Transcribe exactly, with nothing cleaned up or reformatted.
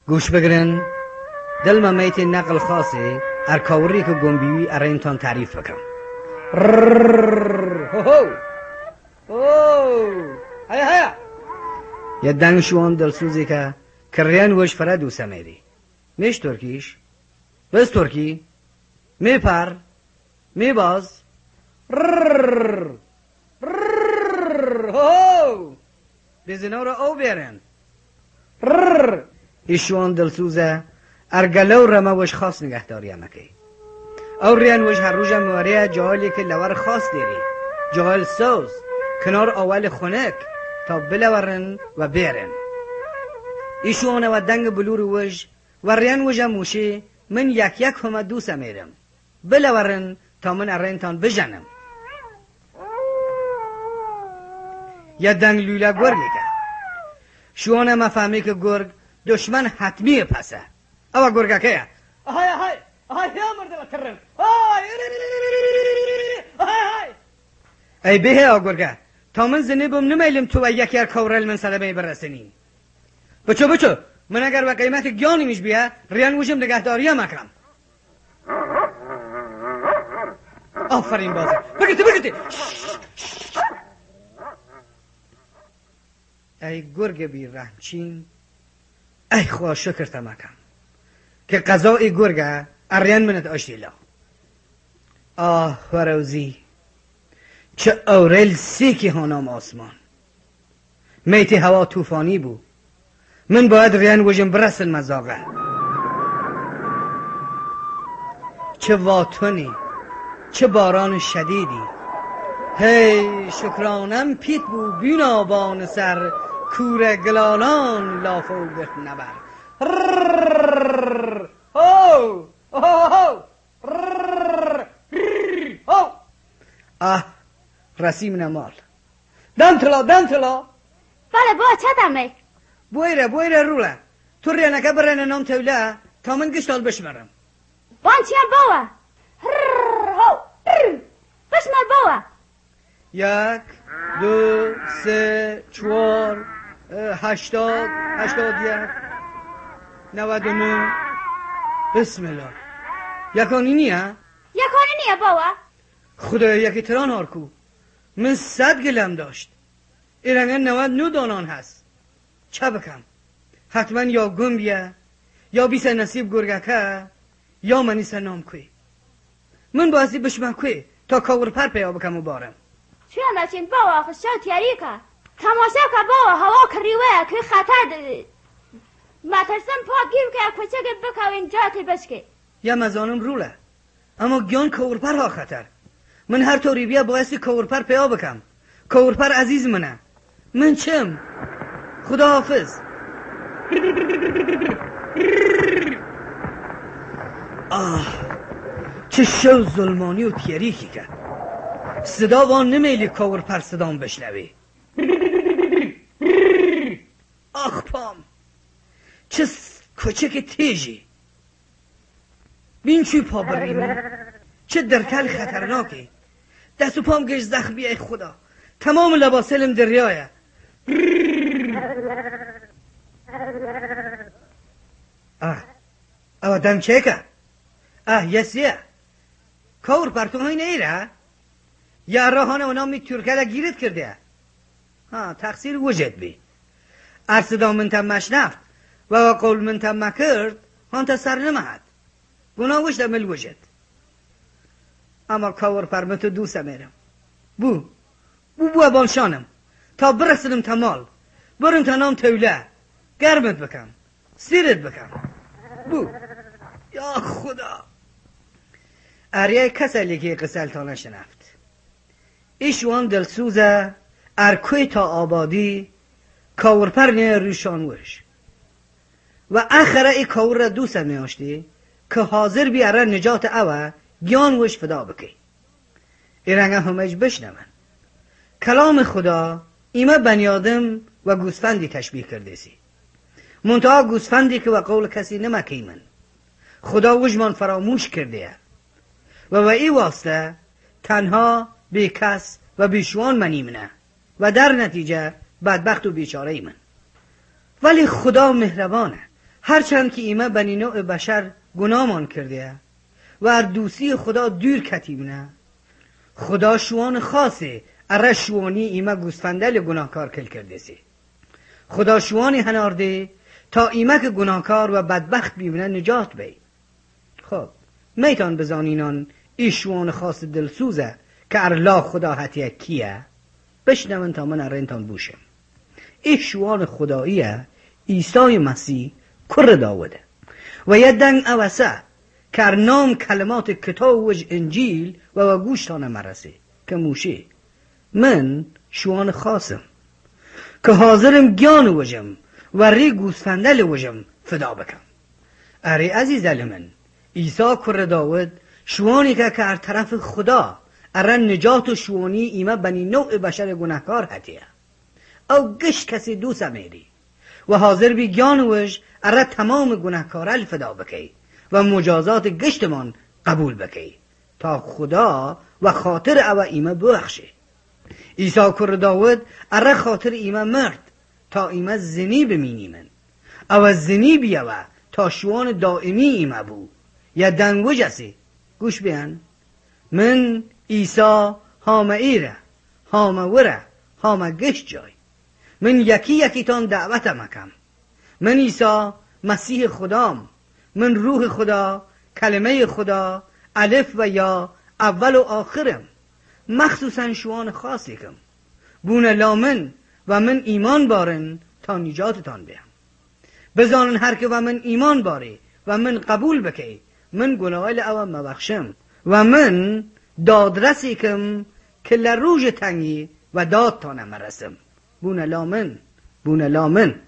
گوش بگرن دل ممیت نقل خاصه ارکاوری که گنبیوی ارینتان تعریف بکم. هو هو هیا هیا یه دنگ شوان دلسوزی که کریان وش فرا دوسه میری میش ترکیش بس ترکی می پر می باز هو بزنا رو او بیارن ایشوان دلسوزه ارگلو رما وش خاص نگهداری همکی او ریان وش هر روز موریه جالی که لور خاص دیری جال سوز کنار اول خونک تا بلورن و بیرن ایشون و دنگ بلور وش و ریان وش موشی من یک یک همه دوسه میرم بلورن تا من ارینتان بجنم یا دنگ لولا گرگی که شونه مفهمی که گرگ دشمن حتمی پسه او گرگه که آهای آهای آهای یا مرده بکرم ای به او گرگه تا من زنیبم نمیلم تو و یکی ارکاورل من سلبه برسنین بچو بچو من اگر با قیمت گیانی میش بیا ریان وشم نگهداری هم اکرم آفرین بازی بگیتی بگیتی ای گرگ بی رحمچین ای خواه شکر تمکم که قضای گرگه اریان منت آشیلا آه وروزی چه اورل سیکی هانام آسمان میتی هوا توفانی بود من باید ریان وجم برسل مزاقه چه واتونی چه باران شدیدی هی شکرانم پیت بو بینابان سر کور گلالان لافو بخ نبر آه رسیم نمال دم تلا دم تلا بله با چه دمه بویره بویره روله تو رینکه برنه نام توله تا من گشتال بشمرم بان چیم باوه بشمر باوه یک دو سه چوار هشتاد هشتاد یک نود و نه بسم الله یکانی نیه؟ یکانی نیه باوه خدا یکی تران هارکو من صد گلم داشت ایرانگه نود نو دانان هست چه بکم حتما یا گم بیه یا بیسه نصیب گرگکه یا منیسه نام کوی من بازی بشمه کوی تا کاور پر پیا بکم و بارم چه نچین باوا خشا تیاری که تماشا که باوا هوا کریوه که خطر دید مترسم پا گیر که کچه که بکو این جاتی بشکه یا مزانم روله اما گیان کاور پر ها خطر من هر طوری بیا بایستی کاور پر پیا بکم کاور پر عزیز منه من چم خدا حافظ آه چه شو ظلمانی و تیریکی که صدا وان نمیلی کاور پر صدام بشنوی آخ پام چه کوچک تیجی بین چوی پا بریمه چه درکل خطرناکی دست و پام گشت زخمی ای خدا تمام لباسلم دریایه آه او دم چه که آه یسیه کاور پر تو های نیره یا راهانه اونا می ترکه گیرت کرده ها تقصیر وجد بی ارسدا من تم مشنفت و قول من تم مکرد هان تا سر نمهد گناه وجد مل وجد اما کاور پرمت دوسته میرم بو بو بو ابانشانم تا برسلم تمال برم تنام توله گرمت بکم سیرت بکم بو یا خدا اریه کسلی که قسل تا نشنفت ایشوان دلسوزه ارکوی تا آبادی کاور پر نه روشان وش و اخره ای کاور را دوست میاشتی که حاضر بیاره نجات اوه گیان وش فدا بکی ایرنگه همهج بشنون کلام خدا ایمه بنی آدم و گوسفندی تشبیه کرده سی منتها گوسفندی که و قول کسی نمکی من خدا وجمان فراموش کرده و و ای واسطه تنها بی کس و بیشوان منی منه و در نتیجه بدبخت و بیچاره ای من ولی خدا مهربانه هرچند که ایمه بنی نوع بشر گناهمان کرده و ار دوستی خدا دور کتیمنه، خدا شوان خاصه اره شوانی ایمه گوسفندل گناهکار کل کرده سی. خدا شوانی هنارده تا ایمه که گناهکار و بدبخت بیبنه نجات بی. خب میتان بزانینان ای شوان خاص دلسوزه که ارلا خدا حتیه کیه؟ بشنون تا من ارینتان بوشم. ای شوان خداییه عیسی مسیح کر داوده و یه دنگ اوسه که نام کلمات کتاب و انجیل و و گوشتان مرسه که موشه من شوان خاصم که حاضرم گیان وجم و ری گوسفندل وجم فدا بکم. اره عزیز من عیسی کر داود شوانی که که ار طرف خدا اره نجات و شوانی ایمه بنی نوع بشر گناهکار هتیه او گش کسی دوست میری و حاضر بی گیان وج اره تمام گناهکارل فدا بکی و مجازات گشتمان قبول بکی تا خدا و خاطر او ایمه بخشه. عیسی کر داود اره خاطر ایمه مرد تا ایمه زنی بمینی من او زنی بیوه تا شوان دائمی ایمه بو یا دنگو جسی. گوش بیان من عیسی هامه ایره هامه وره هامه گشت جای من یکی یکی تان دعوت مکم. من عیسی مسیح خدام، من روح خدا، کلمه خدا، الف و یا، اول و آخرم، مخصوصا شوان خاصی کم بون لامن و من ایمان بارن تا نجاتتان بیم. بزانن هر که و من ایمان باری و من قبول بکی من گناهال او مبخشم و من دادرسی کم که لروج تنگی و داد تانم رسم. بون لامن بون لامن